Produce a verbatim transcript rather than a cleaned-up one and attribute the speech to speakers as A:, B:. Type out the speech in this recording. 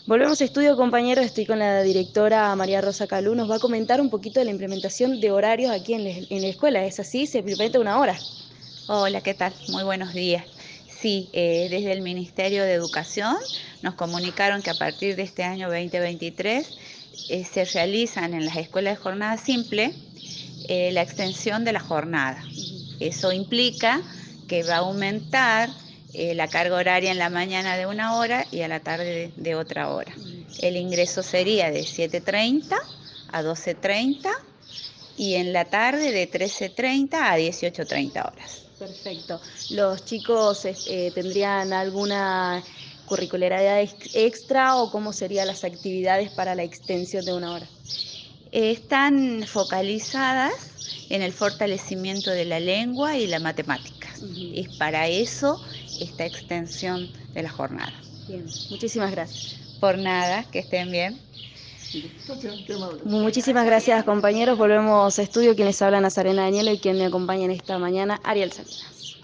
A: Volvemos a estudio, compañeros. Estoy con la directora María Rosa Calú. Nos va a comentar un poquito de la implementación de horarios aquí en la, en la escuela. ¿Es así? ¿Se implementa una hora?
B: Hola, ¿qué tal? Muy buenos días. Sí, eh, desde el Ministerio de Educación nos comunicaron que a partir de este año veinte veintitrés eh, se realizan en las escuelas de jornada simple eh, la extensión de la jornada. Eso implica que va a aumentar eh, la carga horaria en la mañana de una hora y a la tarde de, de otra hora. El ingreso sería de siete treinta a doce treinta y en la tarde de trece treinta a dieciocho treinta horas.
A: Perfecto. ¿Los chicos eh, tendrían alguna curricularidad extra o cómo serían las actividades para la extensión de una hora?
B: Están focalizadas en el fortalecimiento de la lengua y la matemática. Uh-huh. Es para eso esta extensión de la jornada.
A: Bien, muchísimas gracias.
B: Por nada, que estén bien.
A: Muchísimas gracias, compañeros. Volvemos a estudio. Quien les habla, Nazarena Daniela, y quien me acompaña en esta mañana, Ariel Salinas.